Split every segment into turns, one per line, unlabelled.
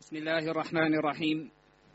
بسم الله الرحمن الرحيم.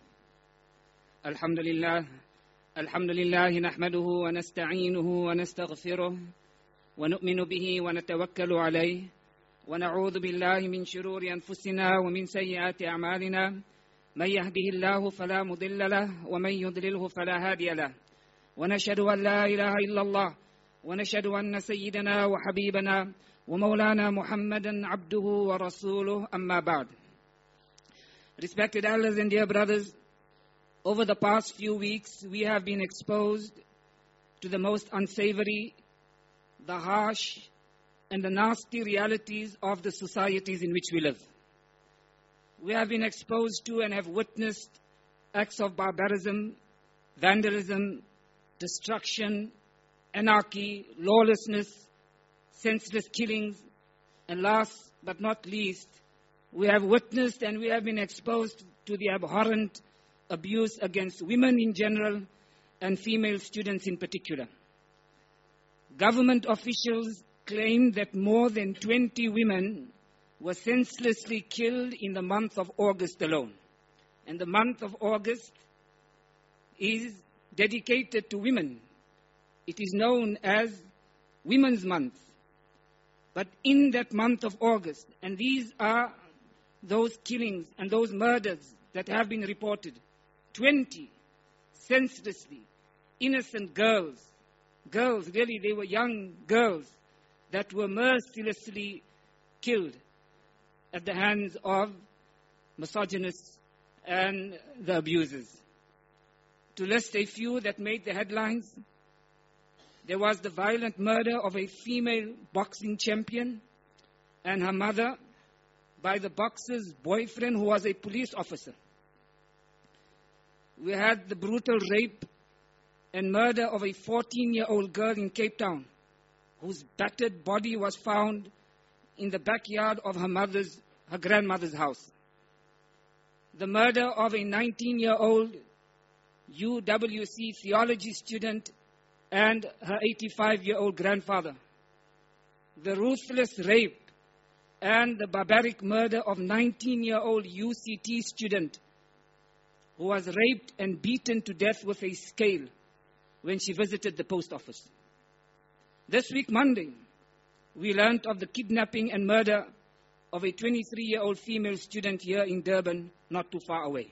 الحمد لله نحمده ونستعينه ونستغفره ونؤمن به ونتوكل عليه ونعوذ بالله من شرور أنفسنا ومن سيئات أعمالنا. من يهده الله فلا مضل له ومن يضلله فلا هادي له، ونشهد أن لا إله إلا الله ونشهد أن سيدنا وحبيبنا ومولانا محمدا عبده ورسوله. أما بعد. Respected elders and dear brothers, over the past few weeks we have been exposed to the most unsavory, the harsh and the nasty realities of the societies in which we live. We have been exposed to and have witnessed acts of barbarism, vandalism, destruction, anarchy, lawlessness, senseless killings, and last but not least, we have witnessed and we have been exposed to the abhorrent abuse against women in general and female students in particular. Government officials claim that more than 20 women were senselessly killed in the month of August alone. And the month of August is dedicated to women. It is known as Women's Month. But in that month of August, and these are those killings and those murders that have been reported, 20 senselessly innocent girls, really they were young girls that were mercilessly killed at the hands of misogynists and the abusers. To list a few that made the headlines, there was the violent murder of a female boxing champion and her mother by the boxer's boyfriend, who was a police officer. We had the brutal rape and murder of a 14-year-old girl in Cape Town, whose battered body was found in the backyard of her grandmother's house. The murder of a 19-year-old UWC theology student and her 85-year-old grandfather. The ruthless rape and the barbaric murder of 19-year-old UCT student who was raped and beaten to death with a scale when she visited the post office. This week, Monday, we learned of the kidnapping and murder of a 23-year-old female student here in Durban, not too far away.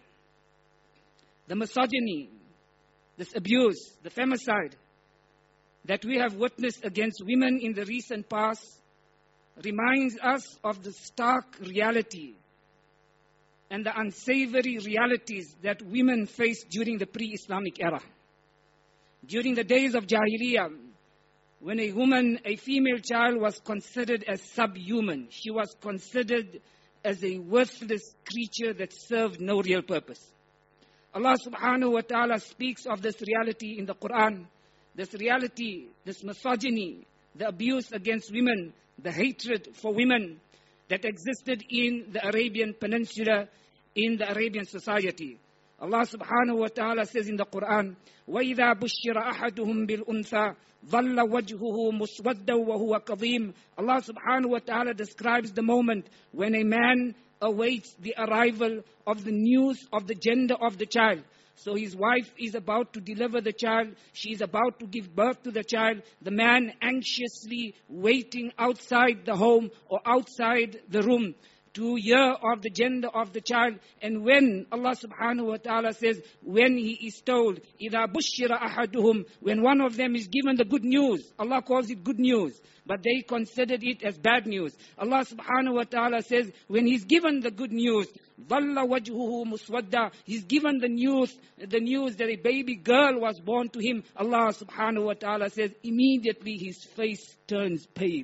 The misogyny, this abuse, the femicide that we have witnessed against women in the recent past reminds us of the stark reality and the unsavory realities that women faced during the pre-Islamic era. During the days of Jahiliyyah, when a woman, a female child, was considered as subhuman, she was considered as a worthless creature that served no real purpose. Allah subhanahu wa ta'ala speaks of this reality in the Quran. This reality, this misogyny, the abuse against women, the hatred for women that existed in the Arabian Peninsula, in the Arabian society. Allah subhanahu wa ta'ala says in the Quran, وَإِذَا بُشِّرَ أَحَدُهُمْ بِالْأُنْثَى ظَلَّ وَجْهُهُ مُسْوَدًّا وَهُوَ كَظِيمٌ. Allah subhanahu wa ta'ala describes the moment when a man awaits the arrival of the news of the gender of the child. So his wife is about to deliver the child. She is about to give birth to the child. The man anxiously waiting outside the home or outside the room to hear of the gender of the child. And when Allah subhanahu wa ta'ala says, when he is told, إِذَا بُشِّرَ أَحَدُهُمْ, when one of them is given the good news, Allah calls it good news, but they considered it as bad news. Allah subhanahu wa ta'ala says, when he's given the good news, ظَلَّ وَجْهُهُ مُسْوَدًّا, he's given the news that a baby girl was born to him. Allah subhanahu wa ta'ala says, immediately his face turns pale.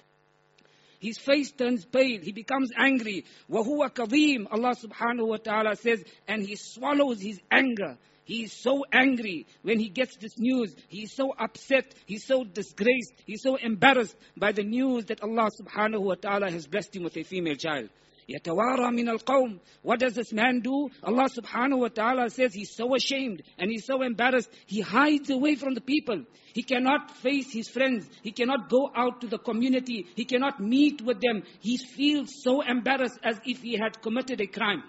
His face turns pale. He becomes angry. وَهُوَ كَظِيمٌ, Allah subhanahu wa ta'ala says, and he swallows his anger. He is so angry when he gets this news. He is so upset. He's so disgraced. He's so embarrassed by the news that Allah subhanahu wa ta'ala has blessed him with a female child. يَتَوَارَى مِنَ الْقَوْمِ. What does this man do? Allah subhanahu wa ta'ala says he's so ashamed and he's so embarrassed. He hides away from the people. He cannot face his friends. He cannot go out to the community. He cannot meet with them. He feels so embarrassed as if he had committed a crime.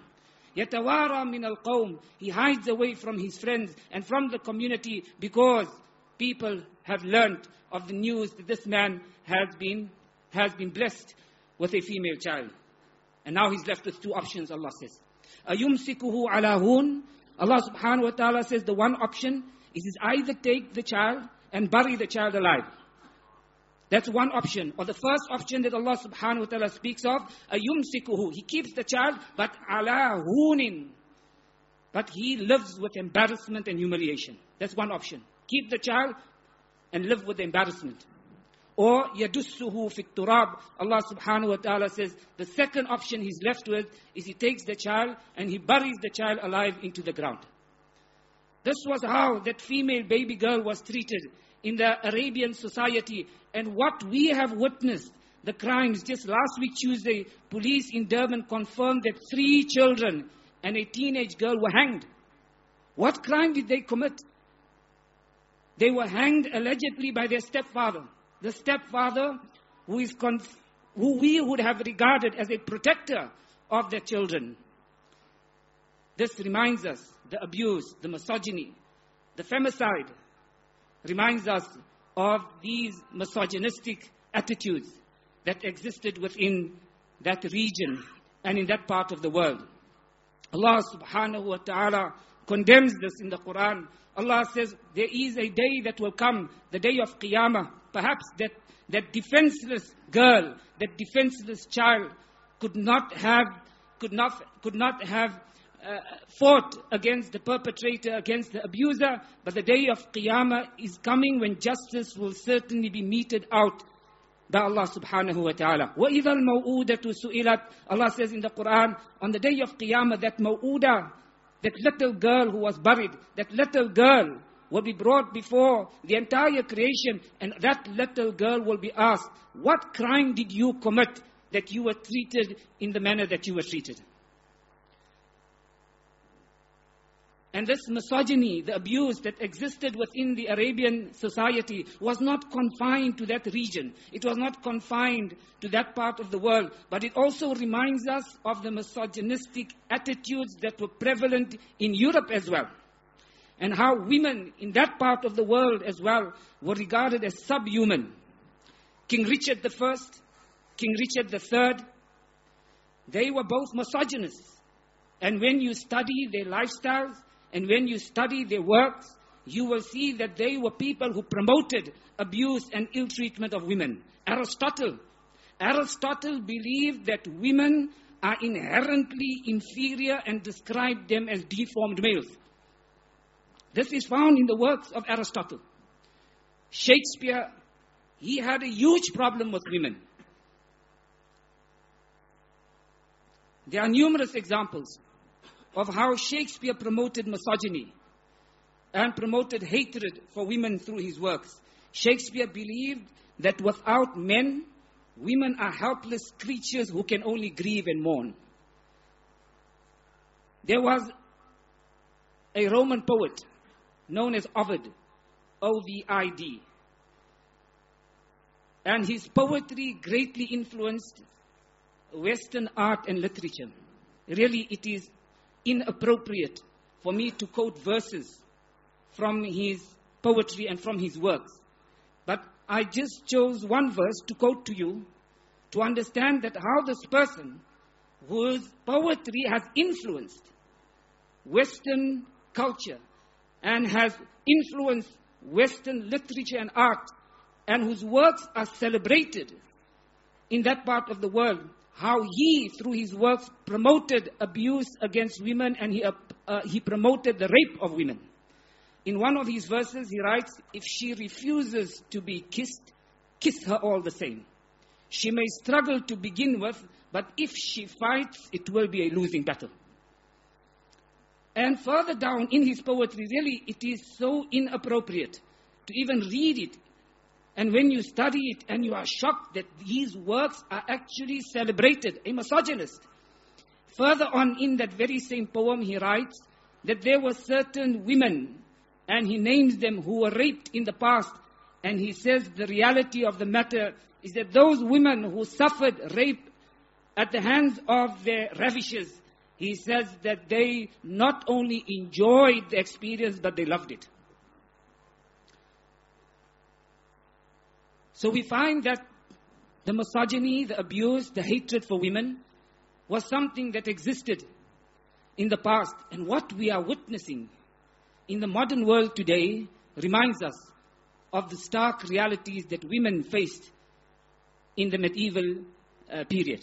يَتَوَارَى مِنَ الْقَوْمِ. He hides away from his friends and from the community because people have learnt of the news that this man has been blessed with a female child. And now he's left with two options, Allah says. أَيُمْسِكُهُ عَلَى هُونٍ. Allah subhanahu wa ta'ala says the one option is either take the child and bury the child alive. That's one option. Or the first option that Allah subhanahu wa ta'ala speaks of, أَيُمْسِكُهُ. He keeps the child, but عَلَى هُونٍ. But he lives with embarrassment and humiliation. That's one option. Keep the child and live with the embarrassment. Or يَدُسُّهُ فِي التُّرَابِ. Allah subhanahu wa ta'ala says, the second option he's left with is he takes the child and he buries the child alive into the ground. This was how that female baby girl was treated in the Arabian society. And what we have witnessed, the crimes, just last week Tuesday, police in Durban confirmed that 3 children and a teenage girl were hanged. What crime did they commit? They were hanged allegedly by their stepfather. The stepfather who we would have regarded as a protector of their children. This reminds us, the abuse, the misogyny, the femicide, reminds us of these misogynistic attitudes that existed within that region and in that part of the world. Allah subhanahu wa ta'ala condemns this in the Quran. Allah says there is a day that will come, the day of Qiyamah. Perhaps that defenseless girl, that defenseless child could not have fought against the perpetrator, against the abuser. But the day of Qiyamah is coming when justice will certainly be meted out by Allah subhanahu wa ta'ala. وَإِذَا الْمَوْءُودَةُ سُئِلَتْ. Allah says in the Quran, on the day of Qiyamah, that maw'uda, that little girl who was buried, that little girl will be brought before the entire creation, and that little girl will be asked, what crime did you commit that you were treated in the manner that you were treated? And this misogyny, the abuse that existed within the Arabian society was not confined to that region. It was not confined to that part of the world. But it also reminds us of the misogynistic attitudes that were prevalent in Europe as well. And how women in that part of the world as well were regarded as subhuman. King Richard I, King Richard III, they were both misogynists. And when you study their lifestyles, and when you study their works, you will see that they were people who promoted abuse and ill treatment of women. Aristotle believed that women are inherently inferior and described them as deformed males. This is found in the works of Aristotle. Shakespeare, he had a huge problem with women. There are numerous examples of how Shakespeare promoted misogyny and promoted hatred for women through his works. Shakespeare believed that without men, women are helpless creatures who can only grieve and mourn. There was a Roman poet known as Ovid, O-V-I-D. And his poetry greatly influenced Western art and literature. Really, it is inappropriate for me to quote verses from his poetry and from his works. But I just chose one verse to quote to you to understand that how this person whose poetry has influenced Western culture and has influenced Western literature and art and whose works are celebrated in that part of the world, how he, through his works, promoted abuse against women and he promoted the rape of women. In one of his verses, he writes, if she refuses to be kissed, kiss her all the same. She may struggle to begin with, but if she fights, it will be a losing battle. And further down in his poetry, really, it is so inappropriate to even read it. And when you study it and you are shocked that these works are actually celebrated, a misogynist. Further on in that very same poem, he writes that there were certain women, and he names them, who were raped in the past. And he says the reality of the matter is that those women who suffered rape at the hands of their ravishers he says that they not only enjoyed the experience, but they loved it. So we find that the misogyny, the abuse, the hatred for women was something that existed in the past. And what we are witnessing in the modern world today reminds us of the stark realities that women faced in the medieval period.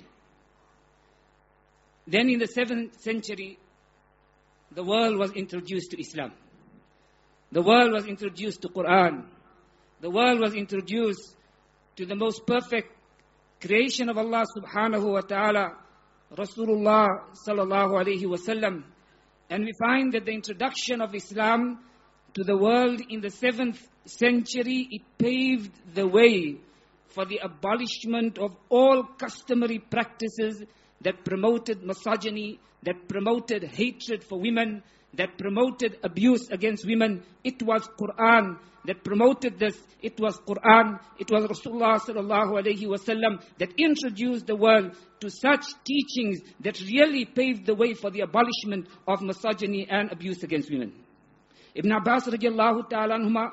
Then in the 7th century, the world was introduced to Islam. The world was introduced to Quran. The world was introduced to the most perfect creation of Allah subhanahu wa ta'ala, Rasulullah sallallahu alayhi wa sallam. And we find that the introduction of Islam to the world in the 7th century, it paved the way for the abolishment of all customary practices that promoted misogyny, that promoted hatred for women, that promoted abuse against women. It was Quran that promoted this. It was Quran, it was Rasulullah sallallahu alayhi wa sallam that introduced the world to such teachings that really paved the way for the abolishment of misogyny and abuse against women. Ibn Abbas radiallahu ta'ala anhuma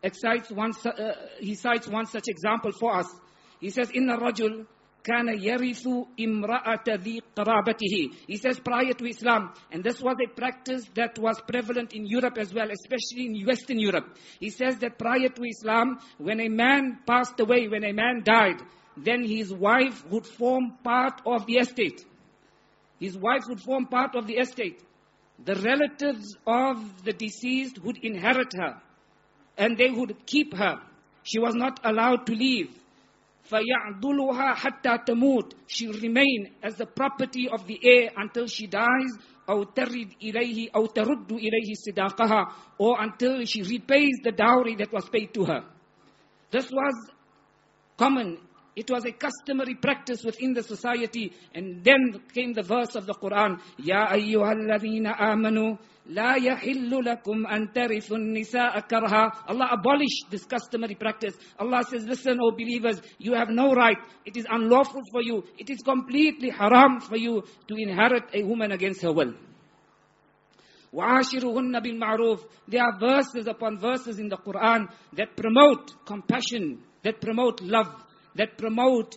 he cites one such example for us. He says, "Inna rajul kana yarithu imra'ata dhi qarabatihi." He says, prior to Islam, and this was a practice that was prevalent in Europe as well, especially in Western Europe. He says that prior to Islam, when a man passed away, when a man died, then his wife would form part of the estate. His wife would form part of the estate. The relatives of the deceased would inherit her, and they would keep her. She was not allowed to leave. فَيَعْضُلُهَا حَتَّى تَمُوتُ. She will remain as the property of the heir until she dies, أَوْ تَرِدْ إِلَيْهِ أَوْ تَرُدُّ إِلَيْهِ صِدَاقَهَا, or until she repays the dowry that was paid to her. This was common. It was a customary practice within the society. And then came the verse of the Quran, يَا أَيُّهَا الَّذِينَ آمَنُوا لَا يَحِلُّ لَكُمْ أَن تَرِثُوا النِّسَاءَ كَرْهًا. Allah abolished this customary practice. Allah says, listen, O believers, you have no right. It is unlawful for you. It is completely haram for you to inherit a woman against her will. وَعَاشِرُهُنَّ بِالْمَعْرُوفِ. There are verses upon verses in the Quran that promote compassion, that promote love, that promote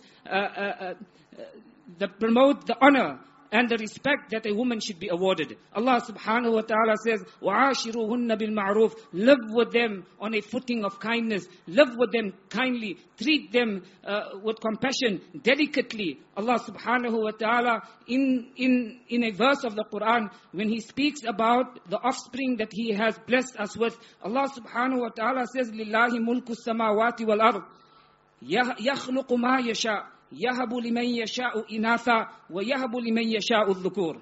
the honor and the respect that a woman should be awarded. Allah subhanahu wa ta'ala says, وَعَاشِرُهُنَّ بِالْمَعْرُوفِ. Live with them on a footing of kindness. Live with them kindly. Treat them with compassion, delicately. Allah subhanahu wa ta'ala, in a verse of the Quran, when He speaks about the offspring that He has blessed us with, Allah subhanahu wa ta'ala says, لِلَّهِ مُلْكُ السَّمَاوَاتِ وَالْأَرْضِ يَخْلُقُ مَا يَشَاءُ يَهَبُ لِمَنْ يَشَاءُ إِنَاثًا وَيَهَبُ لِمَنْ يَشَاءُ الذُّكُورَ.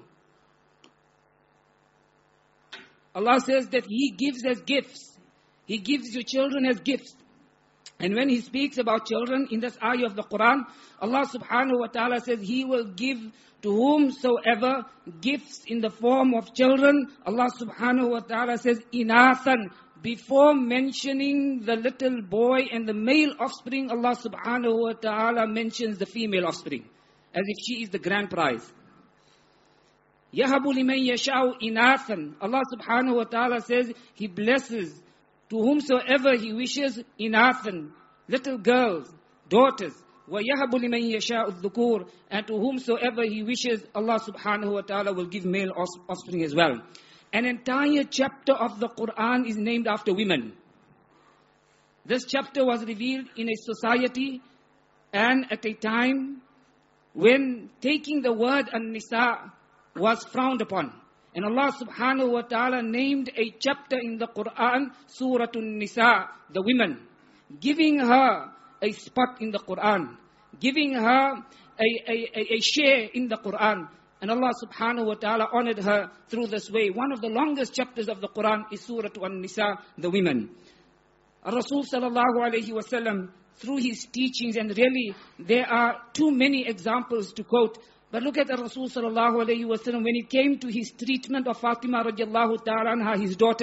Allah says that He gives as gifts. He gives you children as gifts. And when He speaks about children in this ayah of the Quran, Allah subhanahu wa ta'ala says He will give to whomsoever gifts in the form of children. Allah subhanahu wa ta'ala says, إِنَاثًا. Before mentioning the little boy and the male offspring, Allah subhanahu wa ta'ala mentions the female offspring, as if she is the grand prize. يَهَبُ لِمَنْ يَشَاءُ إِنَاثًا. Allah subhanahu wa ta'ala says He blesses to whomsoever He wishes إِنَاثًا, little girls, daughters. وَيَهَبُ لِمَنْ يَشَاءُ الذُّكُورَ. And to whomsoever He wishes, Allah subhanahu wa ta'ala will give male offspring as well. An entire chapter of the Quran is named after women. This chapter was revealed in a society and at a time when taking the word an-nisa was frowned upon. And Allah subhanahu wa ta'ala named a chapter in the Quran, Suratun Nisa, the women, giving her a spot in the Quran, giving her a share in the Quran. And Allah subhanahu wa ta'ala honored her through this way. One of the longest chapters of the Quran is Surah An-Nisa, the women. Rasul sallallahu alayhi wa sallam, through his teachings, and really there are too many examples to quote, but look at Rasul sallallahu alayhi wa sallam, when it came to his treatment of Fatima radiallahu ta'ala anha, his daughter,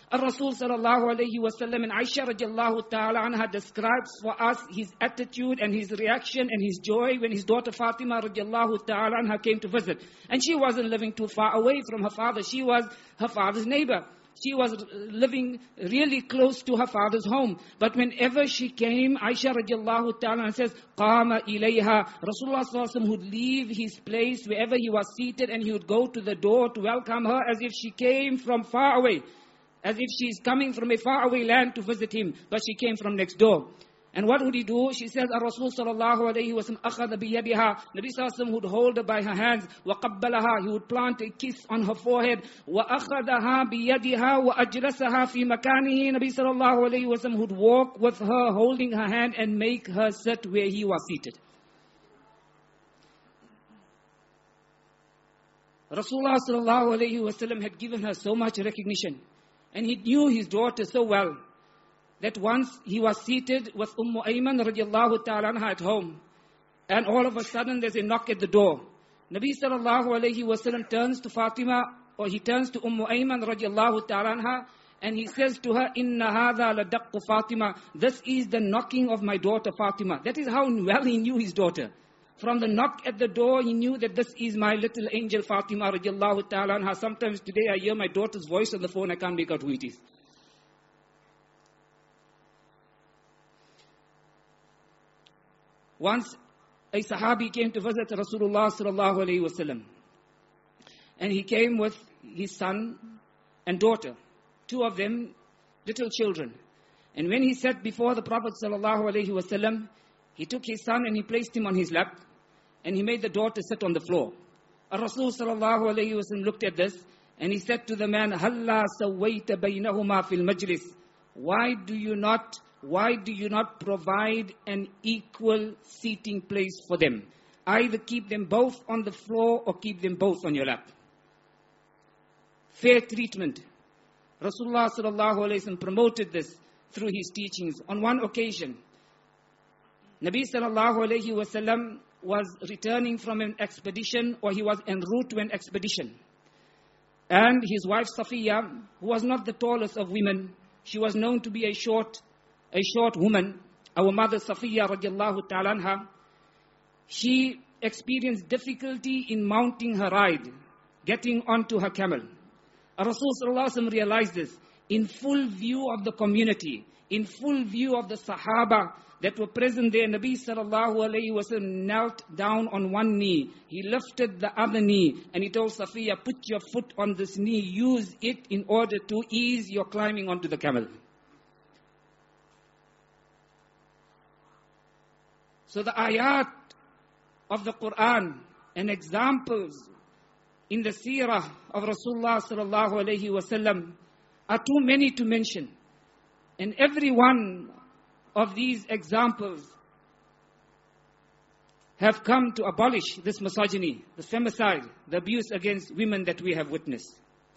Rasul sallallahu alayhi wa sallam and Aisha radiallahu ta'ala anha describes for us his attitude and his reaction and his joy when his daughter Fatima radiallahu ta'ala anha came to visit. And she wasn't living too far away from her father. She was her father's neighbor. She was living really close to her father's home. But whenever she came, Aisha radiallahu ta'ala says, Qama ilayha. Rasulullah sallallahu alayhi wa sallam would leave his place wherever he was seated and he would go to the door to welcome her as if she came from far away. As if she's coming from a faraway land to visit him, but she came from next door. And what would he do? She says, Rasul sallallahu alayhi wa sallam, akhadha biyadiha. Nabi sallallahu alayhi wa sallam would hold her by her hands. Wa qabbalaha. He would plant a kiss on her forehead. Wa akhadaha biyadiha wa ajlasaha fi makanihi. Nabi sallallahu alayhi wa sallam would walk with her, holding her hand and make her sit where he was seated. Rasulullah sallallahu alayhi wa sallam had given her so much recognition. And he knew his daughter so well that once he was seated with Ayman radiallahu ta'ala anha at home. And all of a sudden there's a knock at the door. Nabi sallallahu alayhi wa sallam turns to Fatima, or he turns to Ayman radiallahu ta'ala anha, and he says to her, Inna hadha ladaqqu Fatima. This is the knocking of my daughter Fatima. That is how well he knew his daughter. From the knock at the door, he knew that this is my little angel Fatima radiallahu ta'ala anha. Sometimes today I hear my daughter's voice on the phone, I can't make out who it is. Once a Sahabi came to visit Rasulullah sallallahu alayhi wa sallam. And he came with his son and daughter. Two of them, little children. And when he sat before the Prophet sallallahu alayhi wa sallam, he took his son and he placed him on his lap. And he made the daughter sit on the floor. Rasul sallallahu alayhi wa sallam looked at this and he said to the man, Halla sawayta baynahuma fil majlis. Why do you not provide an equal seating place for them? Either keep them both on the floor or keep them both on your lap. Fair treatment. Rasulullah sallallahu alayhi wa sallam promoted this through his teachings. On one occasion, Nabi sallallahu alayhi wa sallam was returning from an expedition, or he was en route to an expedition. And his wife Safiya, who was not the tallest of women, she was known to be a short woman, our mother Safiya radiallahu ta'ala anha, she experienced difficulty in mounting her ride, getting onto her camel. Rasul sallallahu alayhi wa sallam realized this in full view of the community, in full view of the Sahaba that were present there. Nabi sallallahu alayhi wa sallam knelt down on one knee. He lifted the other knee and he told Safiya, put your foot on this knee, use it in order to ease your climbing onto the camel. So the ayat of the Quran and examples in the seerah of Rasulullah sallallahu alayhi wa sallam are too many to mention. And every one of these examples have come to abolish this misogyny, the femicide, the abuse against women that we have witnessed.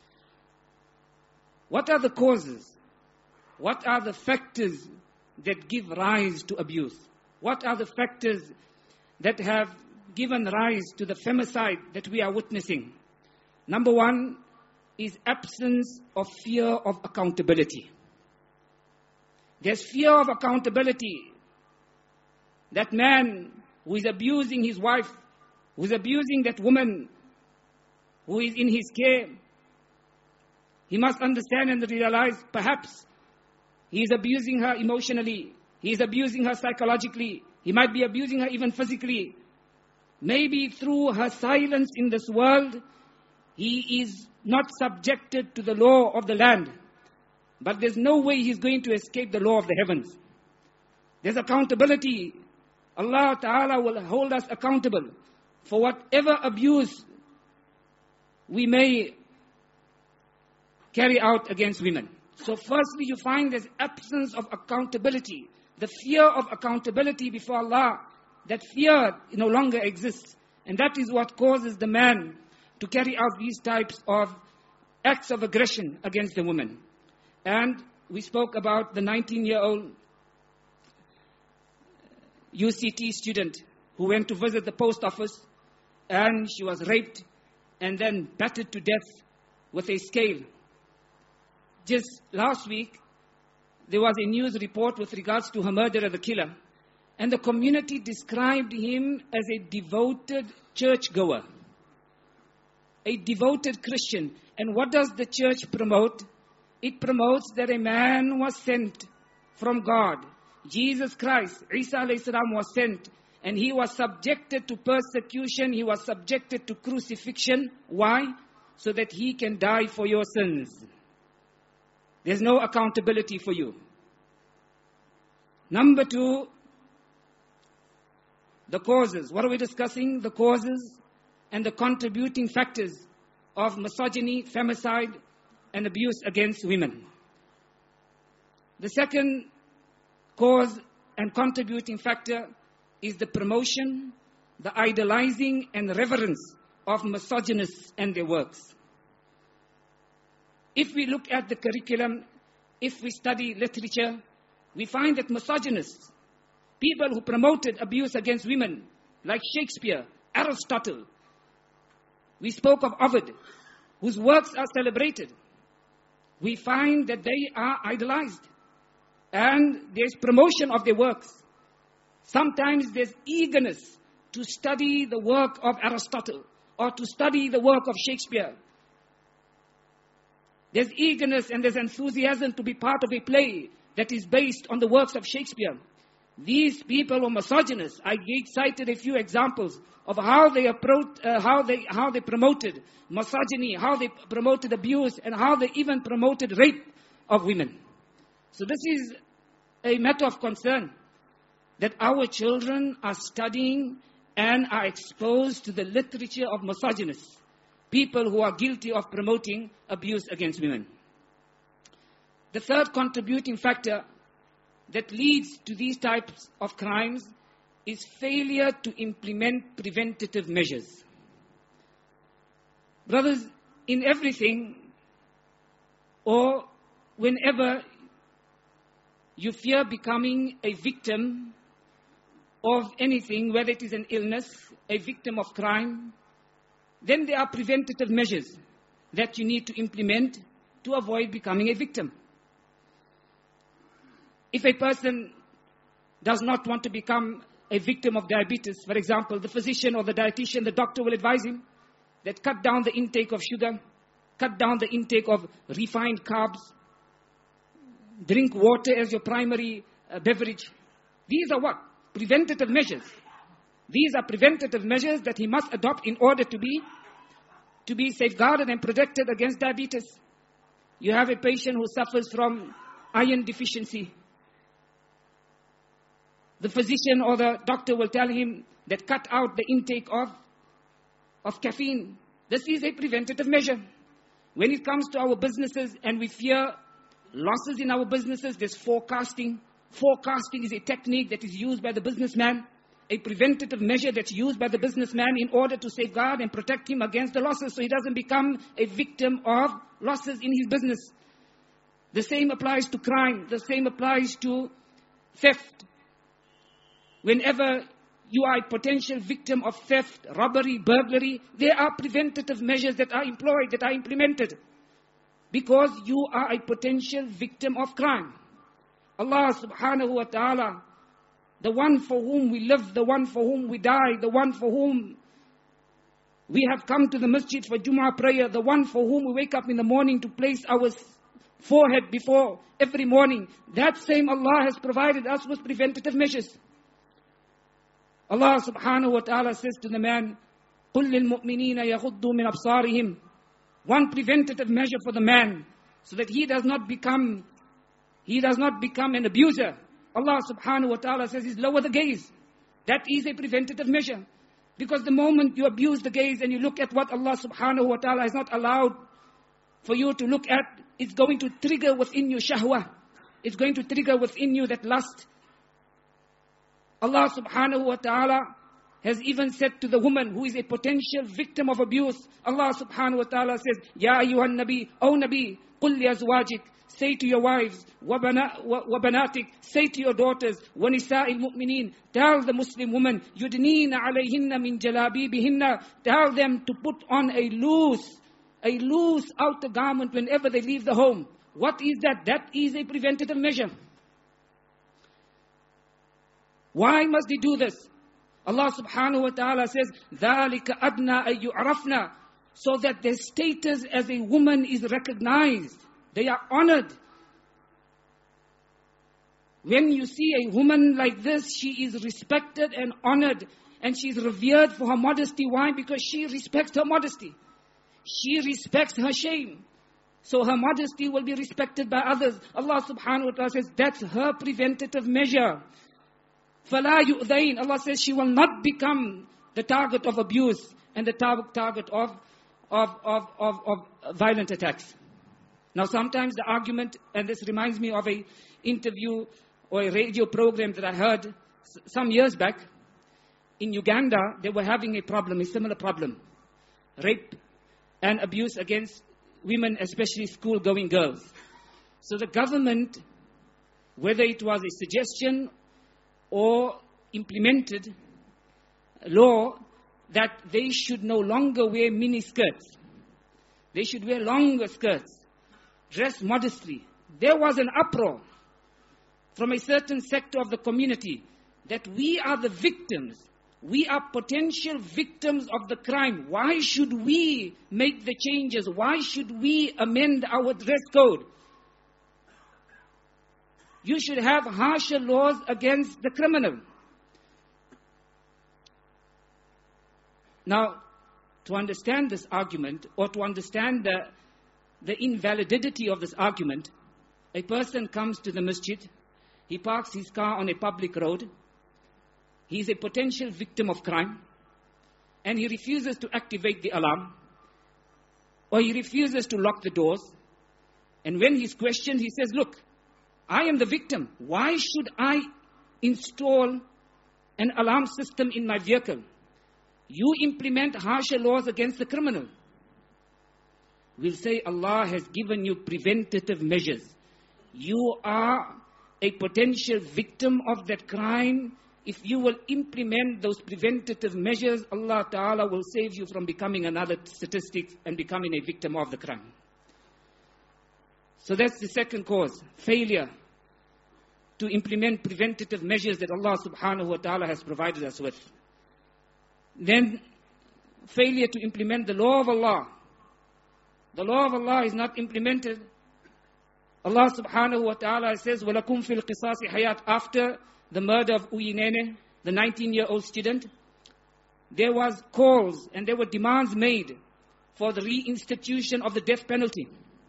What are the causes? What are the factors that give rise to abuse? What are the factors that have given rise to the femicide that we are witnessing? Number one is absence of fear of accountability. There's fear of accountability. That man who is abusing his wife, who is abusing that woman who is in his care, he must understand and realize perhaps he is abusing her emotionally, he is abusing her psychologically, he might be abusing her even physically. Maybe through her silence in this world, he is not subjected to the law of the land. But there's no way he's going to escape the law of the heavens. There's accountability. Allah Ta'ala will hold us accountable for whatever abuse we may carry out against women. So firstly, you find there's absence of accountability. The fear of accountability before Allah, that fear no longer exists. And that is what causes the man to carry out these types of acts of aggression against the woman. And we spoke about the 19-year-old UCT student who went to visit the post office, and she was raped and then battered to death with a scale. Just last week, there was a news report with regards to her murderer, the killer. And the community described him as a devoted churchgoer, a devoted Christian. And what does the church promote? It promotes that a man was sent from God. Jesus Christ, Isa alayhi salam, was sent. And he was subjected to persecution. He was subjected to crucifixion. Why? So that he can die for your sins. There's no accountability for you. Number two, the causes. What are we discussing? The causes and the contributing factors of misogyny, femicide, and abuse against women. The second cause and contributing factor is the promotion, the idolizing, and reverence of misogynists and their works. If we look at the curriculum, if we study literature, we find that misogynists, people who promoted abuse against women, like Shakespeare, Aristotle, we spoke of Ovid, whose works are celebrated. We find that they are idolized. And there's promotion of their works. Sometimes there's eagerness to study the work of Aristotle or to study the work of Shakespeare. There's eagerness and there's enthusiasm to be part of a play that is based on the works of Shakespeare. These people were misogynists. I cited a few examples of how they promoted misogyny, how they promoted abuse, and how they even promoted rape of women. So this is a matter of concern, that our children are studying and are exposed to the literature of misogynists, people who are guilty of promoting abuse against women. The third contributing factor that leads to these types of crimes is failure to implement preventative measures. Brothers, in everything or whenever you fear becoming a victim of anything, whether it is an illness, a victim of crime, then there are preventative measures that you need to implement to avoid becoming a victim. If a person does not want to become a victim of diabetes, for example, the physician or the dietitian, the doctor will advise him that cut down the intake of sugar, cut down the intake of refined carbs, drink water as your primary beverage. These are what? Preventative measures. These are preventative measures that he must adopt in order to be safeguarded and protected against diabetes. You have a patient who suffers from iron deficiency. The physician or the doctor will tell him that cut out the intake of caffeine. This is a preventative measure. When it comes to our businesses and we fear losses in our businesses, there's forecasting. Forecasting is a technique that is used by the businessman, a preventative measure that's used by the businessman in order to safeguard and protect him against the losses so he doesn't become a victim of losses in his business. The same applies to crime. The same applies to theft. Whenever you are a potential victim of theft, robbery, burglary, there are preventative measures that are employed, that are implemented, because you are a potential victim of crime. Allah subhanahu wa ta'ala, the one for whom we live, the one for whom we die, the one for whom we have come to the masjid for Jumu'ah prayer, the one for whom we wake up in the morning to place our forehead before every morning, that same Allah has provided us with preventative measures. Allah subhanahu wa ta'ala says to the man, قُلْ لِلْمُؤْمِنِينَ يَغُضُّوا مِنْ أَبْصَارِهِمْ. One preventative measure for the man, so that he does not become an abuser. Allah subhanahu wa ta'ala says, is lower the gaze. That is a preventative measure. Because the moment you abuse the gaze and you look at what Allah subhanahu wa ta'ala has not allowed for you to look at, it's going to trigger within you shahwa. It's going to trigger within you that lust. Allah subhanahu wa ta'ala has even said to the woman who is a potential victim of abuse, Allah subhanahu wa ta'ala says, Ya ayyuhan nabi, O nabi, qul li azwajik, say to your wives, wa banatik, say to your daughters, wa nisa'il mu'minin, tell the Muslim woman, yudneena alayhinna min jalabibihinna, tell them to put on a loose outer garment whenever they leave the home. What is that? That is a preventative measure. Why must they do this? Allah subhanahu wa ta'ala says, ذَلِكَ أَدْنَا أَن يُعْرَفْنَا, so that their status as a woman is recognized. They are honored. When you see a woman like this, she is respected and honored, and she is revered for her modesty. Why? Because she respects her modesty. She respects her shame. So her modesty will be respected by others. Allah subhanahu wa ta'ala says, that's her preventative measure. فَلَا يُؤْذَيْنَ, Allah says she will not become the target of abuse and the target of violent attacks. Now sometimes the argument, and this reminds me of an interview or a radio program that I heard some years back. In Uganda, they were having a similar problem. Rape and abuse against women, especially school-going girls. So the government, whether it was a suggestion or implemented law, that they should no longer wear mini skirts. They should wear longer skirts, dress modestly. There was an uproar from a certain sector of the community that we are the victims. We are potential victims of the crime. Why should we make the changes? Why should we amend our dress code? You should have harsher laws against the criminal. Now, to understand this argument, or to understand the invalidity of this argument, a person comes to the masjid, he parks his car on a public road, he is a potential victim of crime, and he refuses to activate the alarm, or he refuses to lock the doors, and when he's questioned, he says, look, I am the victim. Why should I install an alarm system in my vehicle? You implement harsher laws against the criminal. We'll say Allah has given you preventative measures. You are a potential victim of that crime. If you will implement those preventative measures, Allah Ta'ala will save you from becoming another statistic and becoming a victim of the crime. So that's the second cause, failure to implement preventative measures that Allah Subhanahu wa Ta'ala has provided us with. Then, failure to implement the law of Allah. The law of Allah is not implemented. Allah Subhanahu wa Ta'ala says, وَلَكُمْ فِي الْقِصَاصِ حَيَاتٍ. After the murder of Uyinene, the 19-year-old student, there was calls and there were demands made for the reinstitution of the death penalty.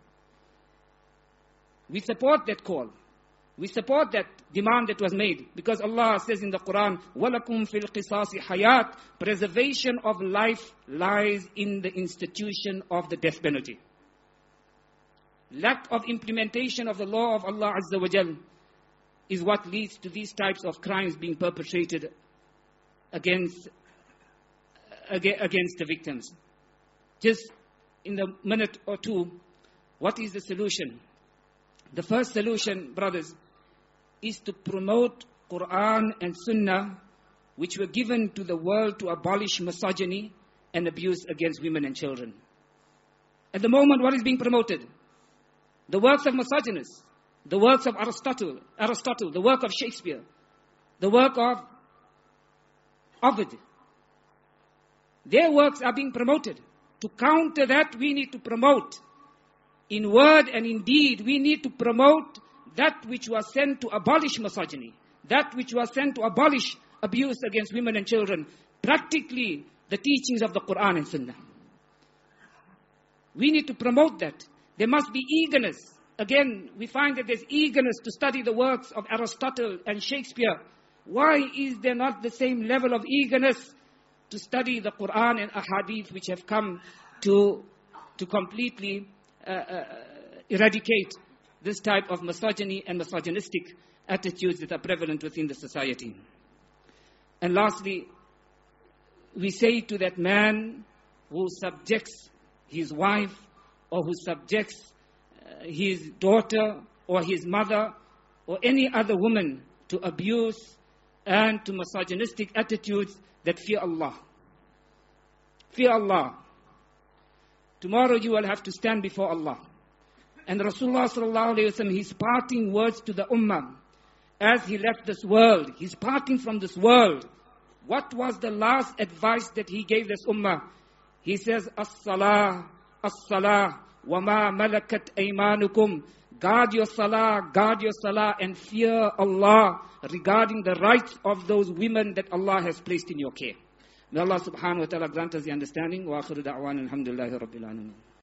We support that call. We support that demand that was made, because Allah says in the Quran, وَلَكُمْ فِي الْقِصَاصِ حَيَاتٍ. Preservation of life lies in the institution of the death penalty. Lack of implementation of the law of Allah Azza wa Jal is what leads to these types of crimes being perpetrated against the victims. Just in the minute or two, what is the solution? The first solution, brothers, is to promote Quran and Sunnah, which were given to the world to abolish misogyny and abuse against women and children. At the moment, what is being promoted? The works of misogynists, the works of Aristotle, the work of Shakespeare, the work of Ovid. Their works are being promoted. To counter that, we need to promote, in word and in deed, we need to promote that which was sent to abolish misogyny, that which was sent to abolish abuse against women and children, practically the teachings of the Quran and Sunnah. We need to promote that. There must be eagerness. Again, we find that there's eagerness to study the works of Aristotle and Shakespeare. Why is there not the same level of eagerness to study the Quran and Ahadith, which have come to completely eradicate this type of misogyny and misogynistic attitudes that are prevalent within the society? And lastly, we say to that man who subjects his wife, or who subjects his daughter or his mother or any other woman to abuse and to misogynistic attitudes, that fear Allah. Fear Allah. Tomorrow you will have to stand before Allah. And Rasulullah sallallahu alayhi wa sallam, his parting words to the ummah, as he left this world, he's parting from this world. What was the last advice that he gave this ummah? He says, As-salah, as-salah, wa ma malakat aymanukum. Guard your salah, and fear Allah regarding the rights of those women that Allah has placed in your care. May Allah subhanahu wa ta'ala grant us the understanding. Wa akhiru da'wan alhamdulillahi rabbil alameen.